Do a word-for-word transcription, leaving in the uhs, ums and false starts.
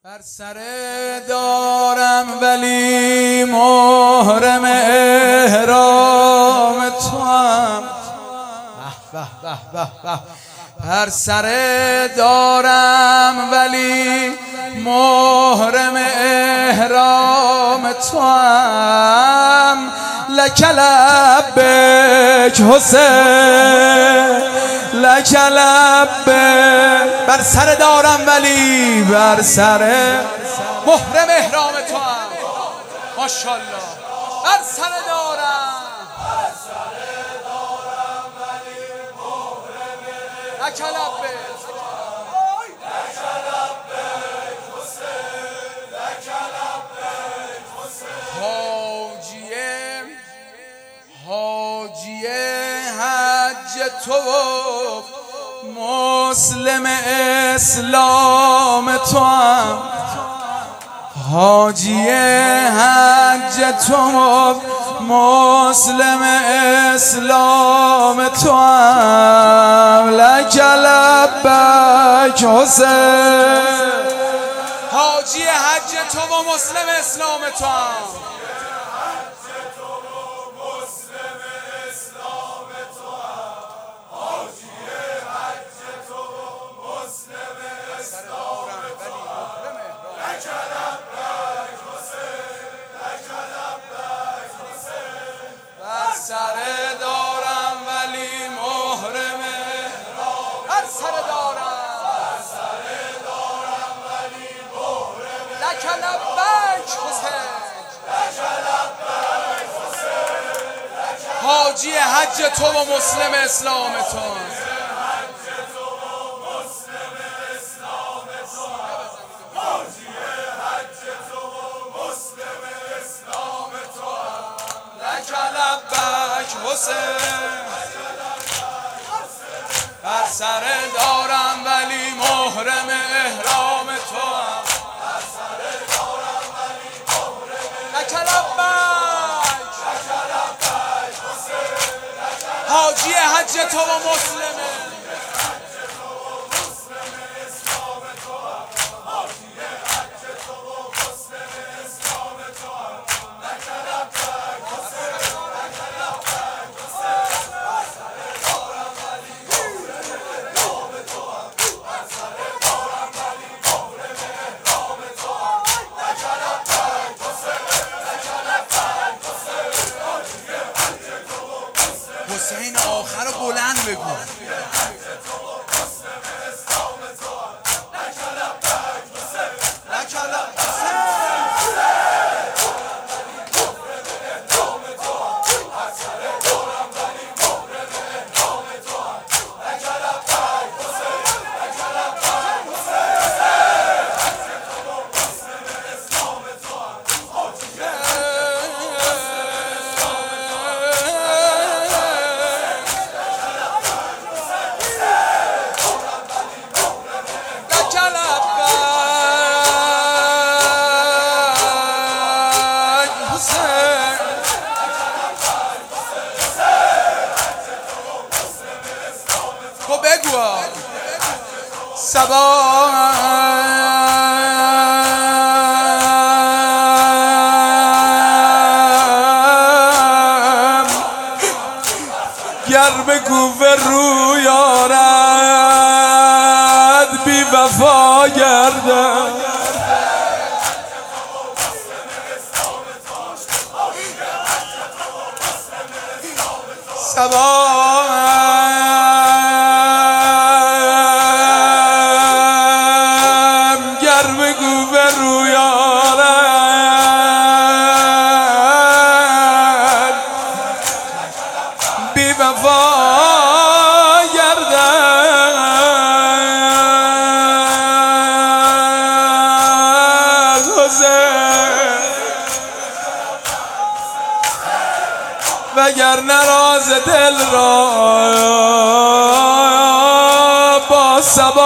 بر سر دارم ولی محرم احرام توام. به به به به. بر سر دارم ولی محرم احرام توام. لک لبیک حسین لک لبیک. بر سر دارم ولی بر سر محرم احرام توام. ماشاءالله. بر سر دارم بر سر دارم ولی محرم لک لبیک لک لبیک حسین لک لبیک حسین. حاجیه حاجیه حج تو مسلم اسلام توام. حاجی حج تو مسلم اسلام توام. لک لبیک حسین. حاجی حج تو مسلم اسلام توام. سر دارم ولی محرم هر سر دارم هر سر دارم ولی محرم لک لبیک حسین لک لبیک حسین. حاجی حج تو و مسلم اسلام تو. بر سر دارم ولی محرم احرام توام. بر سر دارم ولی محرم لک لبیک لک لبیک حسین. حاجی حج تو و مسلم حسین. آخر رو بلند بگو. تو بگو صبا گر بگو به رو یارد بی وفا گردد. صبا بی وفا گردد حسین. وگر نراز دل را با صبا